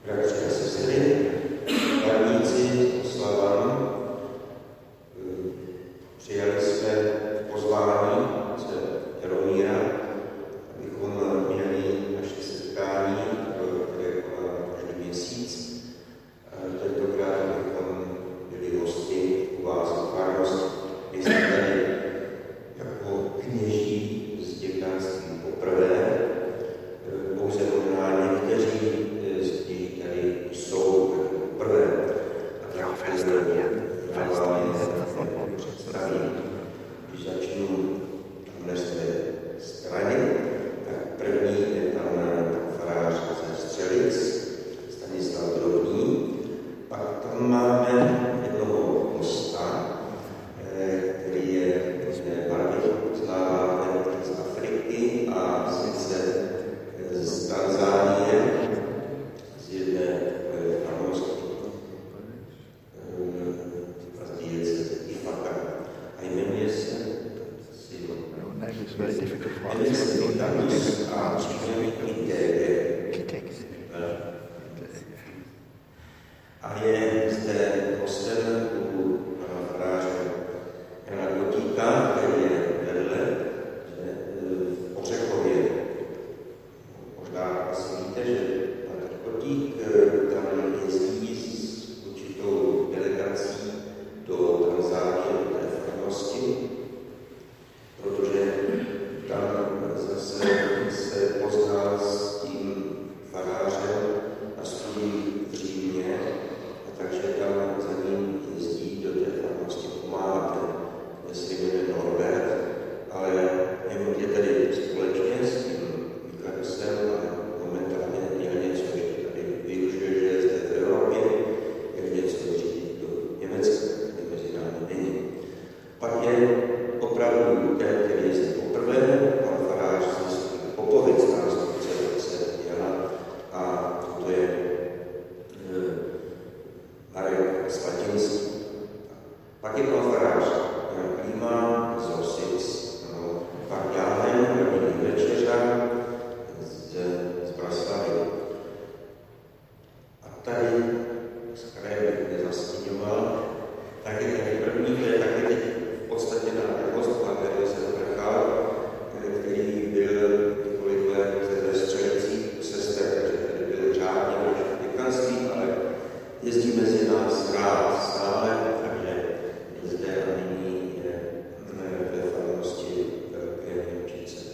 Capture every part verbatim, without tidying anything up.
Bratři a sestry, varníci Slavan, přijali jsme pozvání od Jaromíra, abychom měli naše setkání, které konáme každý měsíc. Tentokrát abychom byli hosty u vás v farnosti. My jsme tady jako kněží z děkanství poprvé, pouze možná někteří z kněží tady jsou poprvé. A tak vám představím. Když začnu tamhle z té strany, tak první je tam farář ze Střelic, Stanislav Drobný. Pak tam máme jednoho hosta, který je barvy poznáváte z Afriky a sice z Tanzánie, z jedné farnosti z Ifaka. A jmenuje se Silo. Jmenuje se Vitanus a Kitege. A je zde hostem u pana faráře Jana Kotíka, který je vedle v Ořechově. Možná asi víte, že pan Kotík tam jezdí s určitou delegací do Tanzánie, do té farnosti, protože tam zase se poznal s tím farářem na studiích v Římě, a takže tam za ním jezdí do té farnosti pomáhat, kde se jmenuje Norbert, ale je tady společně s tím Vikarusem a momentálně měl něco, že tady využije, že je zde v Evropě, jak něco řídit do Německa, kde mezi námi není. Pak je opravdu ten, který je zde poprvé, pan farář z Popovic, nástupce otce Jana, a to je Marek Svatinský. Pak je pan farář Jan Klíma z Osic, no, pak Jánem, Radní Večeřa z, z Braslavy. A tady z kraje bych nezastíňoval, tak je tady první, to je taky teď v podstatě na host, který se vrchal, který byl několik let ze Střelicích sester, takže tady byl řádně v děkanství, ale jezdí mezi nás rád stále, takže je zde a nyní je ve farnosti Velké Němčice.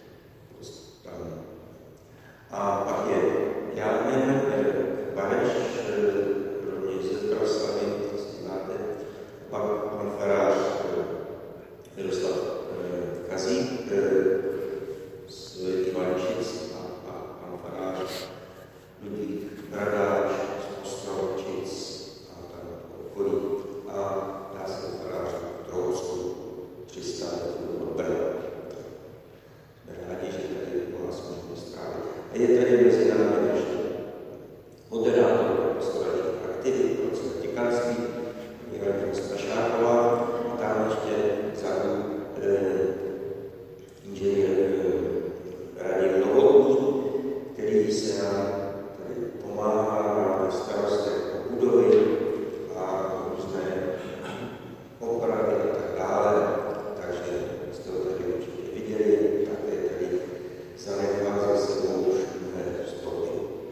A pak je Jánem Bareš, rovněž ze Braslavy, to si znáte. Pak pan farář Miroslav Kazík z Ivančic a pan farář Ludvík Bradáč z Ostrovčic a tam okolí. A já jsem farář v Trousku, tři sta metrů od Brna. Jsme rádi, že tady u vás můžeme strávit. A je tady mezi námi ještě moderátor pastoračních aktivit pro celé děkanství, Radní Stašáková, a tam ještě vzadu inženýr Radim Novotný, který se nám tady pomáhá na starostech o budovy a různé opravy a tak dále. Takže jste ho tady určitě viděli, také tady zanechá za sebou už mnohé stopy.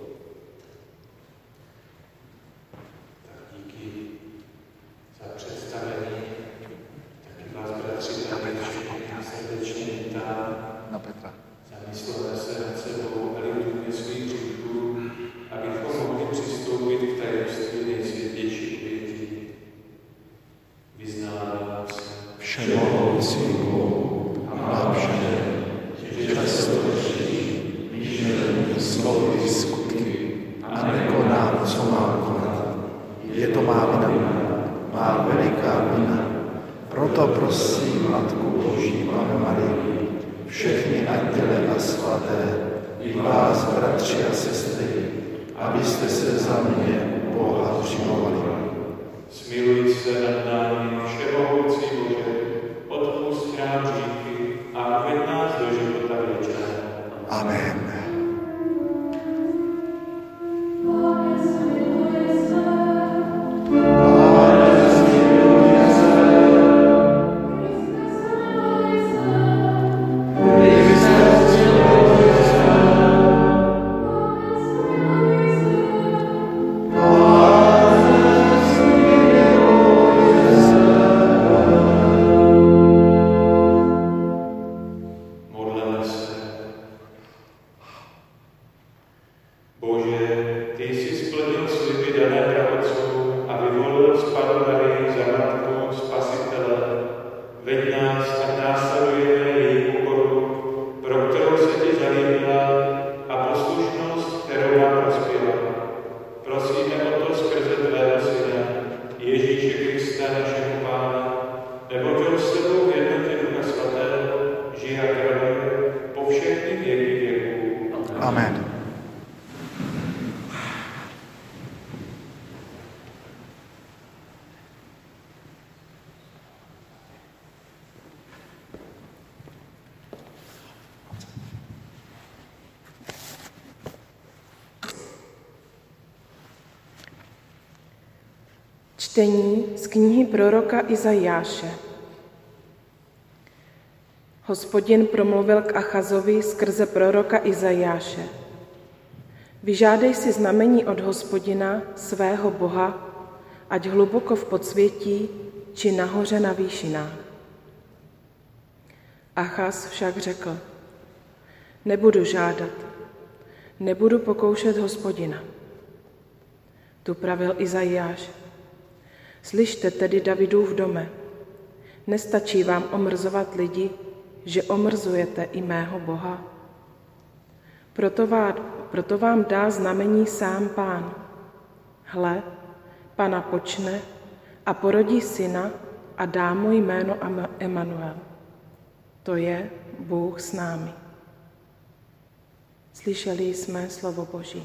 Tak díky za představení. Taky vás, bratři, a srdečně vítám. Na Petra. Zamysleme se nad sebou a litujme svých hříchů, abychom mohli přistoupit k tajemství nejsvětější oběti. Vyznávám se Všemohoucí Bohu a vám všem, že často hřích, myšlením, slovy, skutky a nekonám, co mám konat. Je to má vina, má veliká vina. Proto prosím Matku Boží, Pannu Marii, všechny anděle a svaté, i vás, bratři a sestry, abyste se za mě u Boha přimovali. smiluj se nad námi, všemohoucí Bože, odpusť nám hříchy a uved nás do života věčného. Amen. Amen. ty jsi splnil sliby dané praotcům a vyvolil z Pannu Marii za matku Spasitele. Veď nás a následujeme její pokoru, pro kterou se ti zalíbila a poslušnost, kterou nám prospěla. Prosíme o to skrze tvého Syna, Ježíše Krista, našeho Pána, neboť on s tebou v jednotě Ducha Svatého žije a králuje po všechny věky věků. Amen. Čtení z knihy proroka Izajáše. Hospodin promluvil k Achazovi skrze proroka Izajáše. Vyžádej si znamení od Hospodina, svého Boha, ať hluboko v podsvětí, či nahoře na výšinách. Achaz však řekl, nebudu žádat, nebudu pokoušet Hospodina. Tu pravil Izajáš, slyšte tedy Davidův dome, nestačí vám omrzovat lidi, že omrzujete i mého Boha. Proto vám, proto vám dá znamení sám Pán. Hle, Pana počne a porodí syna a dá mu jméno Emanuel. To je Bůh s námi. Slyšeli jsme slovo Boží.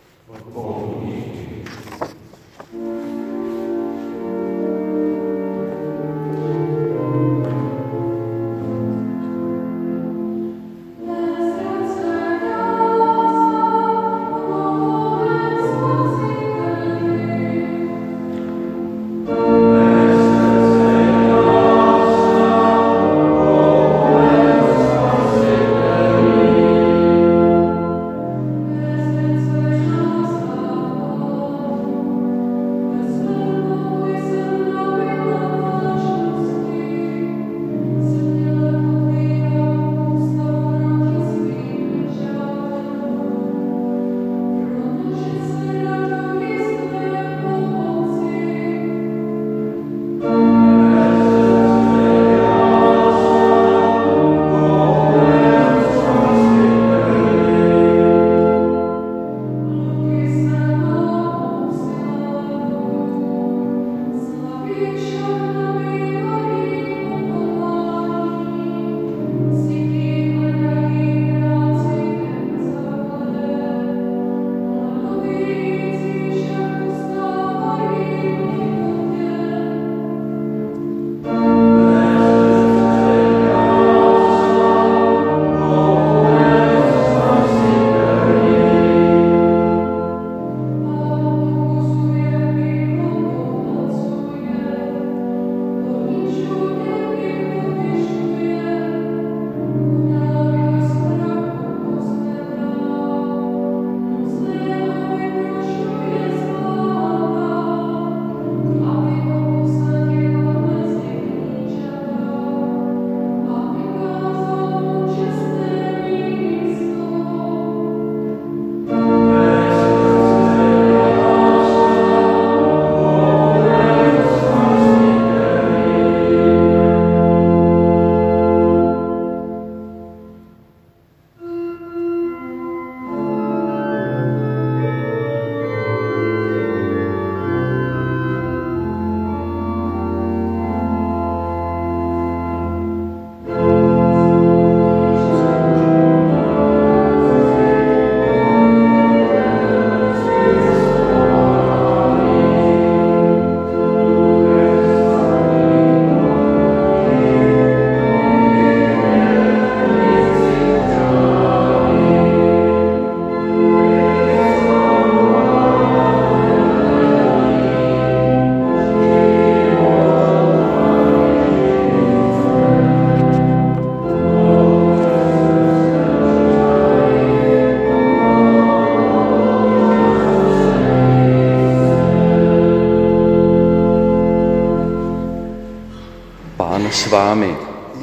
s vámi.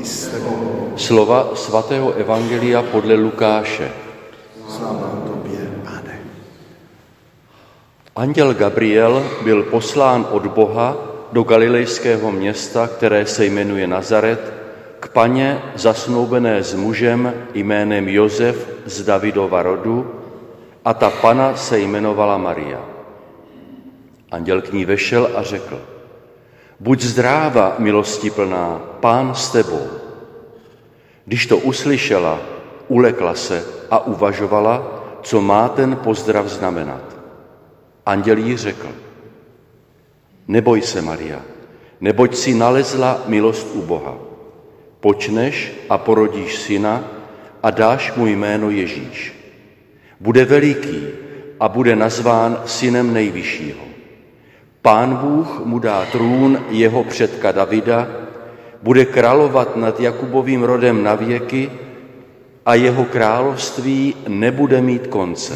Slova svatého evangelia podle Lukáše. Sláva tobě, Pane. Anděl Gabriel byl poslán od Boha do galilejského města, které se jmenuje Nazaret, k paně zasnoubené s mužem jménem Josef z Davidova rodu, a ta pana se jmenovala Maria. Anděl k ní vešel a řekl: Buď zdráva, milostiplná, Pán s tebou. Když to uslyšela, ulekla se a uvažovala, co má ten pozdrav znamenat. Anděl jí řekl: Neboj se, Maria, neboť si nalezla milost u Boha. Počneš a porodíš syna a dáš mu jméno Ježíš. Bude veliký a bude nazván synem Nejvyššího. Pán Bůh mu dá trůn jeho předka Davida, bude královat nad Jakubovým rodem na věky a jeho království nebude mít konce.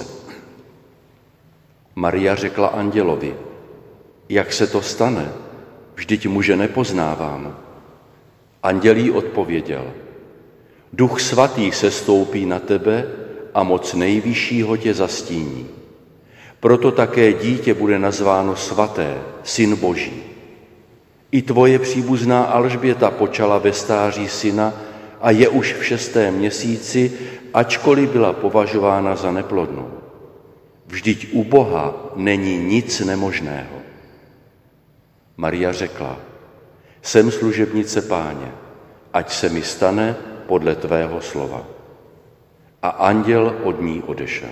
Maria řekla andělovi: Jak se to stane? Vždyť muže nepoznávám. Anděl jí odpověděl: Duch svatý sestoupí na tebe a moc Nejvyššího tě zastíní. Proto také dítě bude nazváno svaté, Syn Boží. I tvoje příbuzná Alžběta počala ve stáří syna a je už v šestém měsíci, ačkoliv byla považována za neplodnou. Vždyť u Boha není nic nemožného. Maria řekla: Jsem služebnice Páně, ať se mi stane podle tvého slova. A anděl od ní odešel.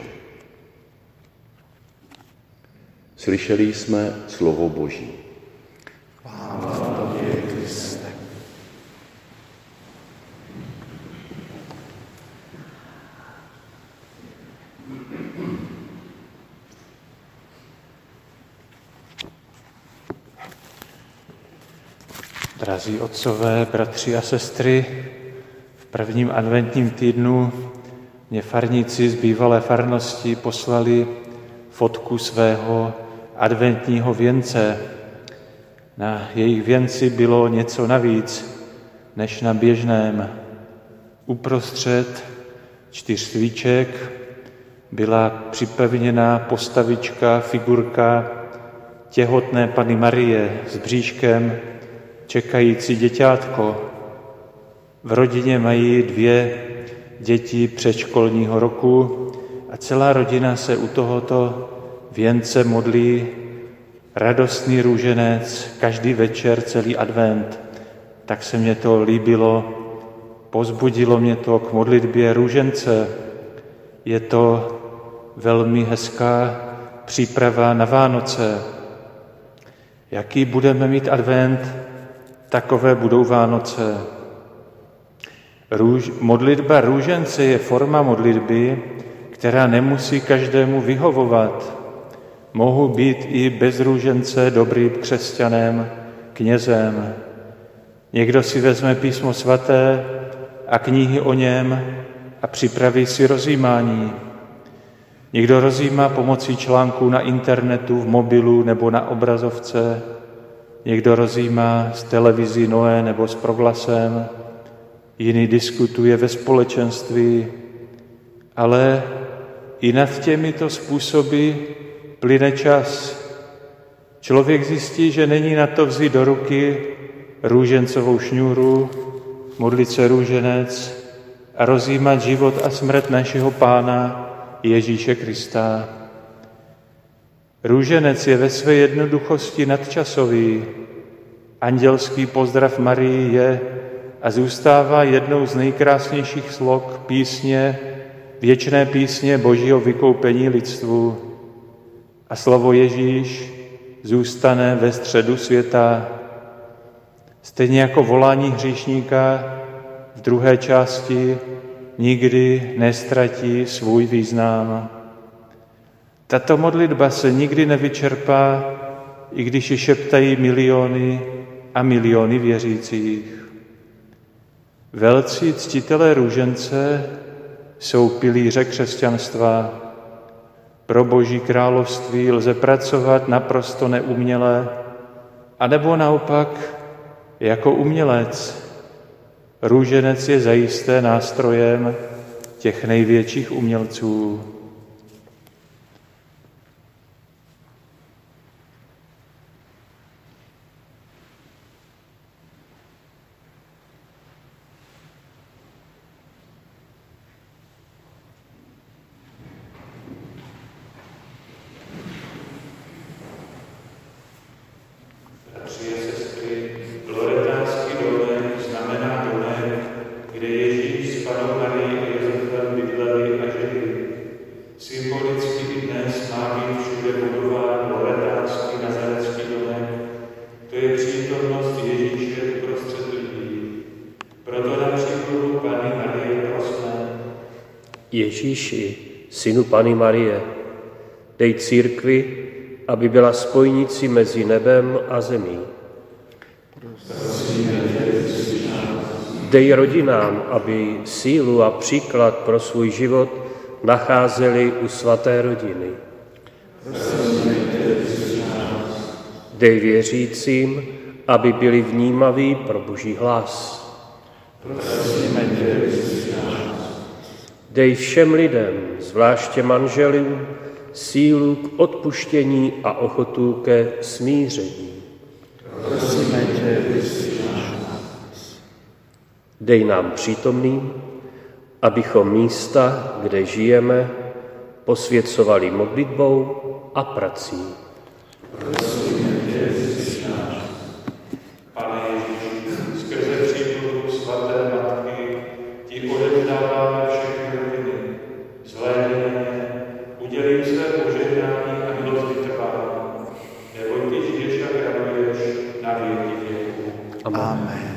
Slyšeli jsme slovo Boží. Chvála tobě, Kriste. Drazí otcové, bratři a sestry, v prvním adventním týdnu mě farníci z bývalé farnosti poslali fotku svého adventního věnce. Na jejich věnci bylo něco navíc než na běžném. Uprostřed čtyř svíček byla připevněná postavička, figurka těhotné Panny Marie s bříškem, čekající děťátko. V rodině mají dvě děti předškolního roku a celá rodina se u tohoto věnce modlí radostný růženec každý večer, celý advent. Tak se mně to líbilo, povzbudilo mě to k modlitbě růžence. Je to velmi hezká příprava na Vánoce. Jaký budeme mít advent, takové budou Vánoce. Růž, modlitba růžence je forma modlitby, která nemusí každému vyhovovat. Mohu být i bez růžence dobrým křesťanem, knězem. Někdo si vezme písmo svaté a knihy o něm a připraví si rozjímání. Někdo rozjímá pomocí článků na internetu, v mobilu nebo na obrazovce. Někdo rozjímá z televizí Noé nebo s proglasem. Jiný diskutuje ve společenství. Ale i nad těmito způsoby plyne čas. Člověk zjistí, že není na to vzít do ruky růžencovou šňůru, modlit se růženec a rozjímat život a smrt našeho Pána Ježíše Krista. Růženec je ve své jednoduchosti nadčasový. Andělský pozdrav Marii je a zůstává jednou z nejkrásnějších slok písně, věčné písně Božího vykoupení lidstvu. A slovo Ježíš zůstane ve středu světa. Stejně jako volání hříšníka v druhé části nikdy nestratí svůj význam. Tato modlitba se nikdy nevyčerpá, i když ji šeptají miliony a miliony věřících. Velcí ctitelé růžence jsou pilíře křesťanstva. Pro Boží království lze pracovat naprosto neuměle, anebo naopak jako umělec. Růženec je zajisté nástrojem těch největších umělců. Ježíši, synu Panny Marie, dej církvi, aby byla spojnicí mezi nebem a zemí. Dej rodinám, aby sílu a příklad pro svůj život nacházeli u svaté rodiny. Dej věřícím, aby byli vnímaví pro Boží hlas. Dej všem lidem, zvláště manželům, sílu k odpuštění a ochotu ke smíření. Dej nám přítomným, abychom místa, kde žijeme, posvěcovali modlitbou a prací. Pane Ježíši, skrze přímluvu svaté Matky ti odevzdáváme všechny rodiny. Zhlédni na ně, udělím své požehnání a milost vytrvání, neboť ty žiješ a kráľuješ na věky věků. Amen.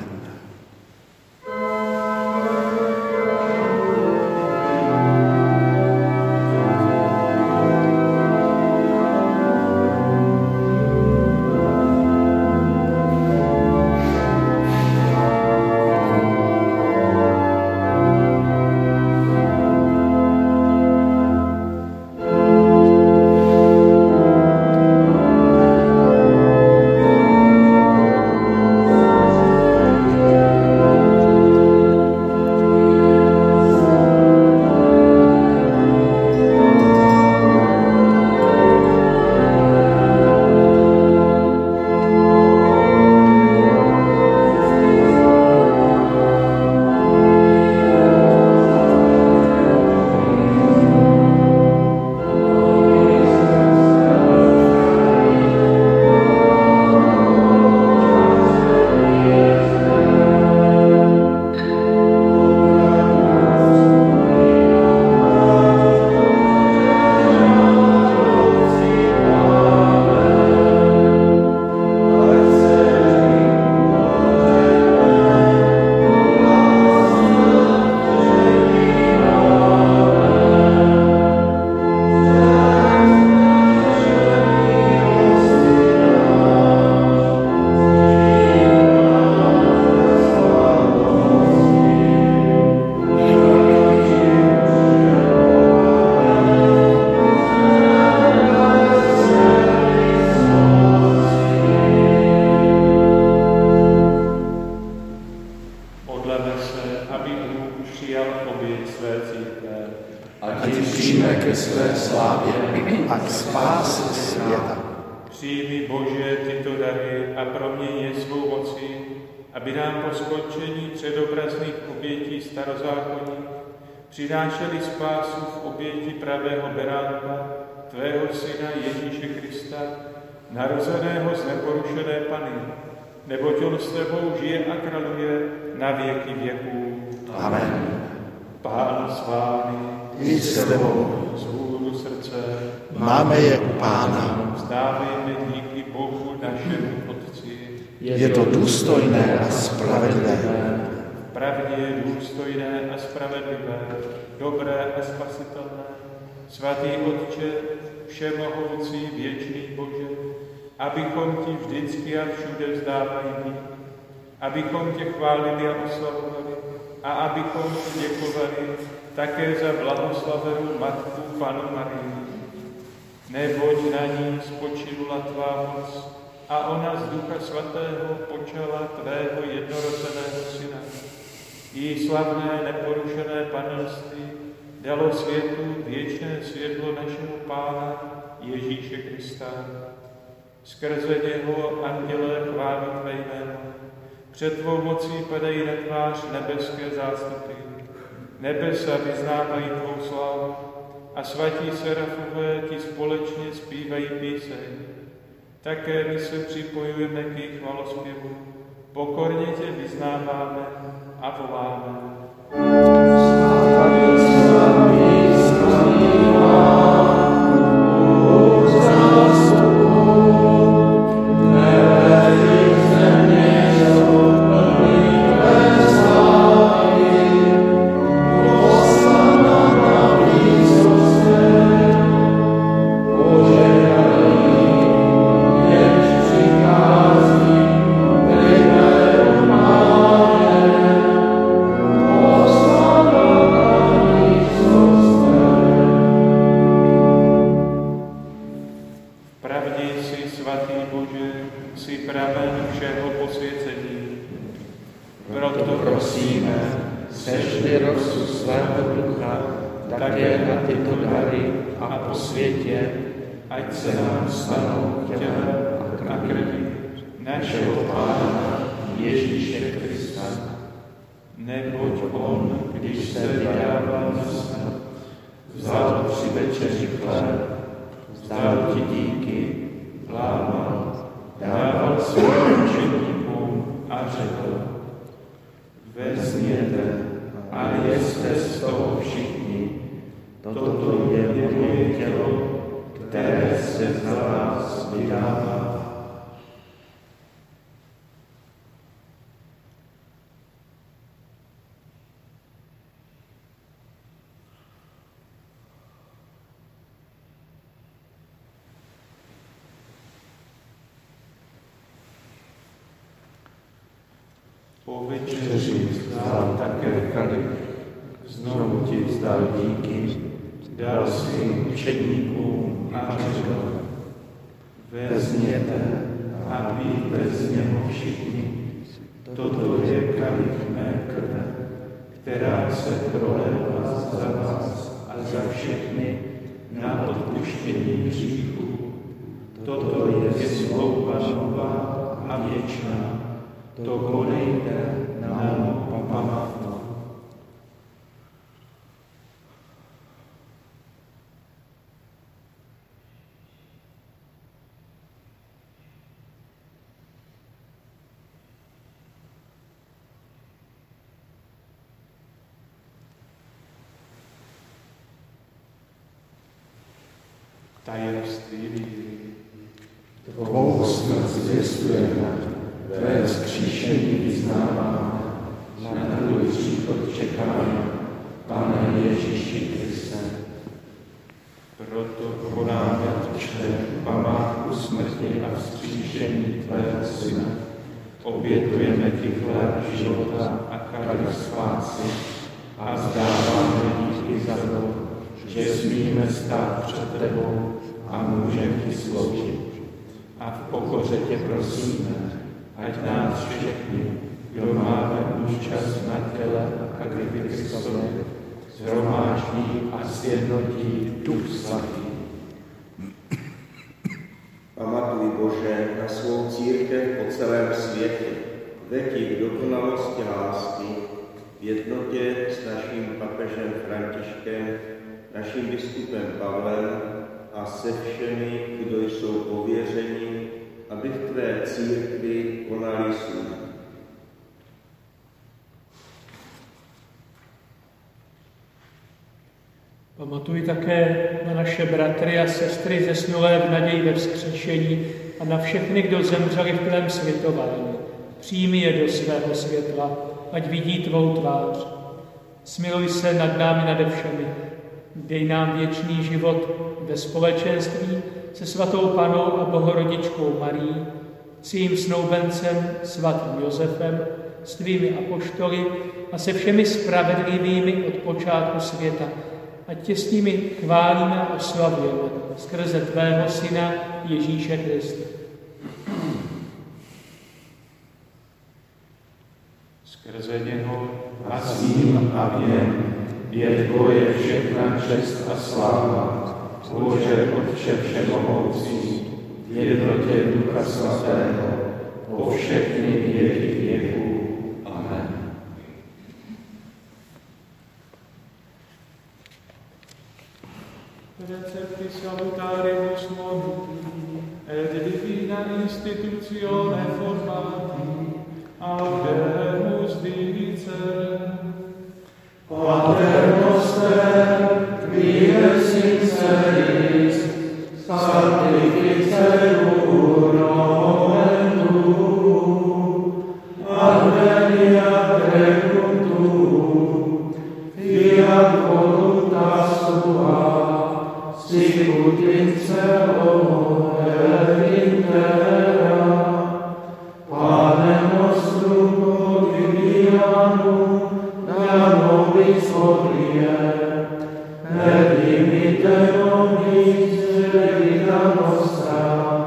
Přinášeli spásu v oběti pravého beránka, tvého syna Ježíše Krista, narozeného z neporušené Panny, neboť on s tebou žije a králuje na věky věků. Amen. Pán s vámi, i s tebou. Zvůru srdce, máme je u Pána. vzdávejme díky Bohu našemu Otci. Je to důstojné a spravedlivé. Pravdě je důstojné a spravedlivé, dobré a spasitelné. Svatý Otče, všemohoucí, věčný Bože, abychom ti vždycky a všude vzdávali dík, abychom tě chválili a oslavovali a abychom ti děkovali také za blahoslavenou Matku Pannu Marii. Neboť na ní spočinula tvá moc a ona z Ducha Svatého počala tvého jednorozeného syna. Jí slavné neporušené panenství dalo světu věčné světlo našeho Pána Ježíše Krista. Skrze něho andělé chválí tvé jméno. Před tvou mocí padají na tvář nebeské zástupy. Nebesa vyznávají tvou slávu a svatí serafové ti společně zpívají píseň. Také my se připojujeme k jejich chvalospěvu. Pokorně tě vyznáváme a voláme. Hosanna pravdější svatý Bože, jsi pramen všeho posvěcení. Proto prosíme, sešli rosu svého ducha také na tyto dary a po světě, ať se nám stanou tělem a krví našeho Pána Ježíše Krista. Neboť on, když se vydával na smrt, vzal při večeři chléb, vzdal ti díky, lámal, dával svým učeníkům a řekl: vezměte a jeste z toho všichni, toto je moje tělo, které se za vás vydává. Po Večeři vzdal také kalich, znovu ti vzdal díky, dal svým učedníkům a řekl: vezměte a pijte z něho všichni, toto je kalich mé krve, která se prolévá za vás a za všechny na odpuštění hříchů. Toto je smlouva nová a věčná. To konejte na mou památku. Tajemství víry. Tvou smrt zvěstujeme, tvé vzkříšení vyznáváme, na tvůj příchod čekáme, Pane Ježíši Kriste. Proto konáme čtem památku smrti a vzkříšení tvého Syna. Obětujeme ti chléb života a kalich spásy a vzdáváme díky za to, že smíme stát před tebou a můžeme ti sloužit. A v pokoře tě prosíme, ať nás všechny, kdo máme účast na těle a krvi Kristové, shromáždí a sjednotí Duch Svatý. Pamatuj, Bože, na svou církev po celém světě, veď ji k dokonalosti lásky, v jednotě s naším papežem Františkem, naším biskupem Pavlem a se všemi, kdo jsou pověřeni, aby v tvé církvi konali službu. Pamatuj také na naše bratry a sestry zesnulé v naději ve vzkříšení a na všechny, kdo zemřeli v tvém světování. Přijmi je do svého světla, ať vidí tvou tvář. Smiluj se nad námi nade všemi. Dej nám věčný život ve společenství se svatou Pannou a Bohorodičkou Marií, svým snoubencem svatým Josefem, s tvými apoštoly a se všemi spravedlivými od počátku světa. Ať tě s nimi chválíme a oslavujeme skrze tvého Syna Ježíše Krista. Skrze něho A s ním a v něm je tvoje všechna čest a sláva, Bože Otče všemohoucí, v jednotě Ducha Svatého, po všechny věky věků. Amen. Recepti salutarius monuti, et divina institutione formati, audemus dicere. Pater noster, qui es in celis, sanctificetur nomen tuum, adveniat regnum tuum, fiat voluntas tua, sicut in cielo et in terra. Panem nostrum quotidianum da nobis hodie, et dimitte nobis debita nostra,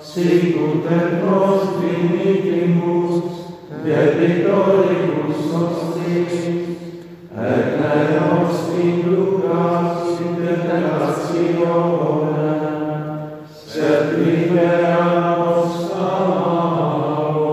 sicut et nos dimitimus, debitoribus nostris, et ne nos inducas in tentatione, sed libera nos a malo.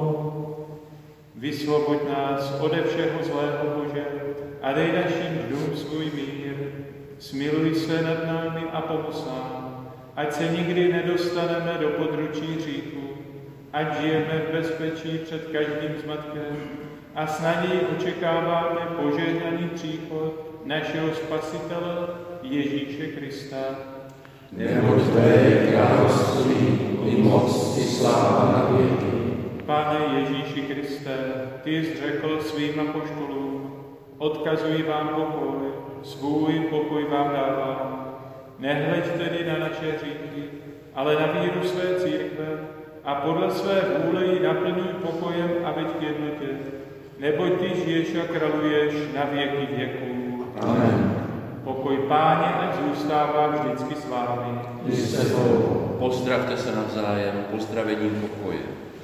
Vysvoboď nás ode všeho zlého, Bože, a dej našim dnům svůj mír. Smiluj se nad námi a pomoz nám, ať se nikdy nedostaneme do područí hříchu, ať žijeme v bezpečí před každým zmatkem a s nadějí očekáváme požehnaný příchod našeho Spasitele Ježíše Krista. Neboť tvé je království, i moc, i sláva na věky. Pane Ježíši Kriste, ty jsi řekl svým apoštolům, odkazuji vám pokoj, svůj pokoj vám dávám. Nehleď tedy na naše hříchy, ale na víru své církve a podle své vůle ji naplňuj pokojem a veď k jednotě. Neboť ty žiješ a kraluješ na věky věků. Amen. Pokoj Páně ať zůstává vždycky s vámi. Pozdravte se navzájem pozdravením pokoje.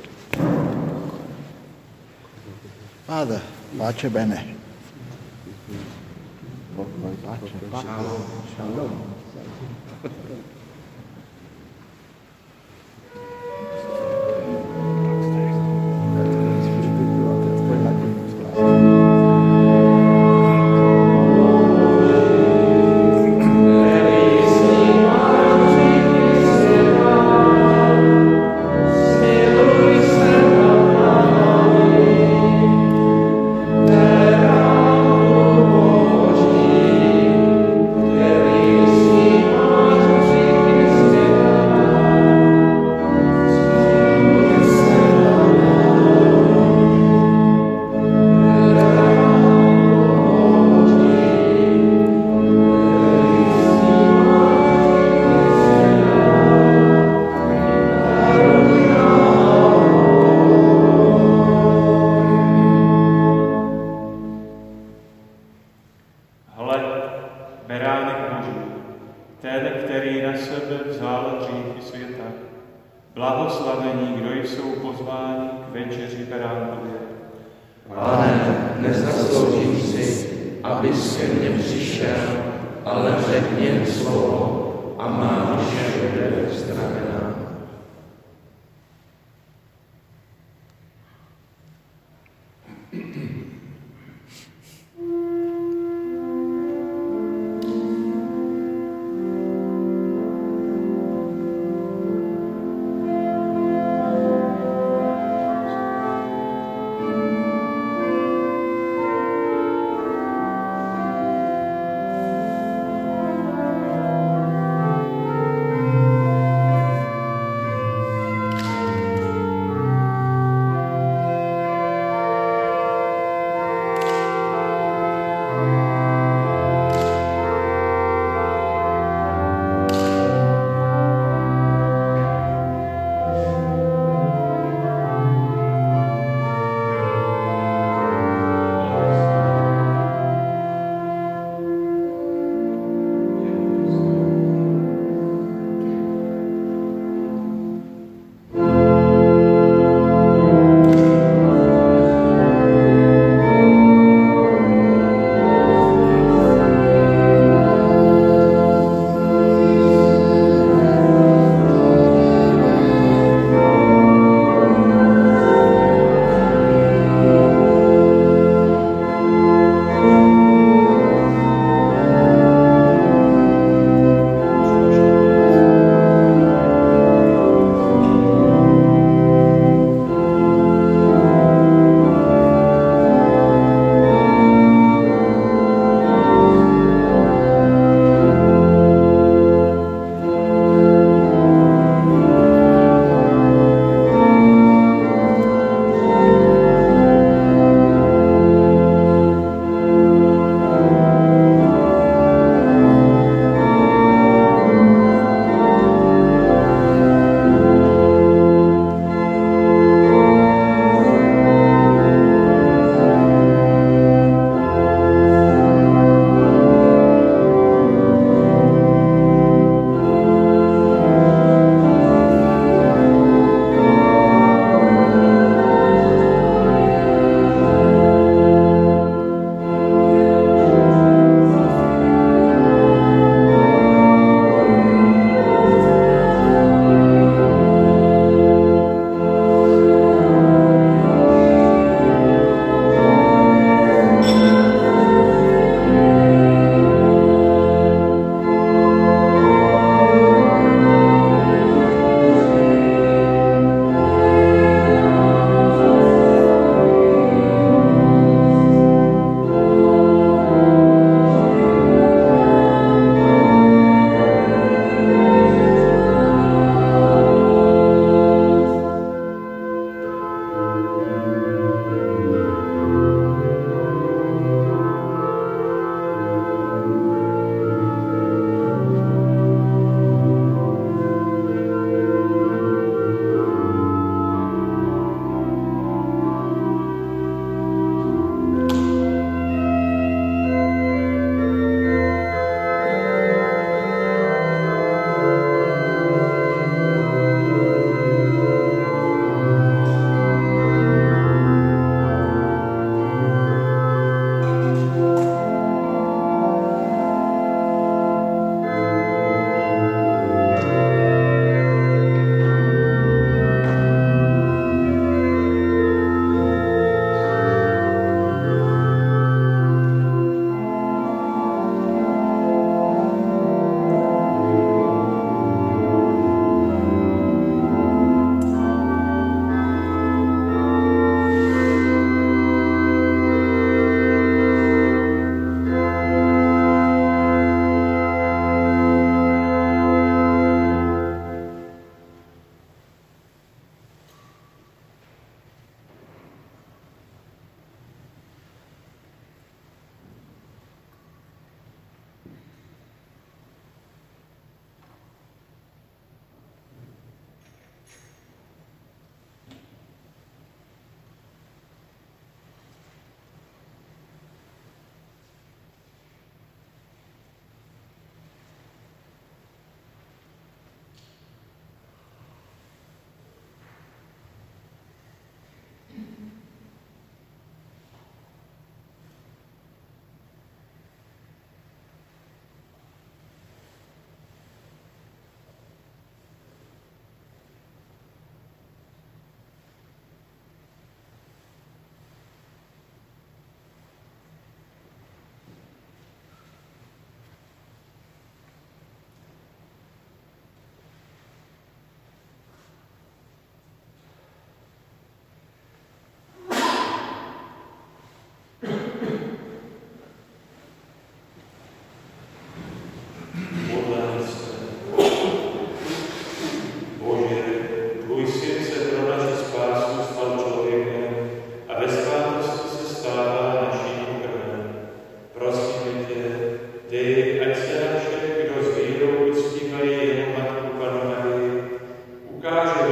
Father, pace bene. Pace, pace. Shalom. Blahoslavení, kdo jsou pozváni k večeři beránkově. Pane, nezasloužím si, abys ke mně přišel, ale řekni jen slovo a má duše bude uzdravená.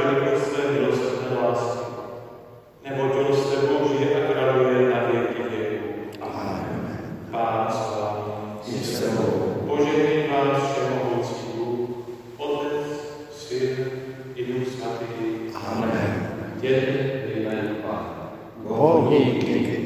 velikost své milosrdné lásky, neboť on s tebou žije a králuje na věky věku. Amen. Pán s vámi. Požehnej vás všemohoucí Bůh, Otec, Syn i Duch Svatý. Amen. Jděte ve jménu Pána. Bohu díky.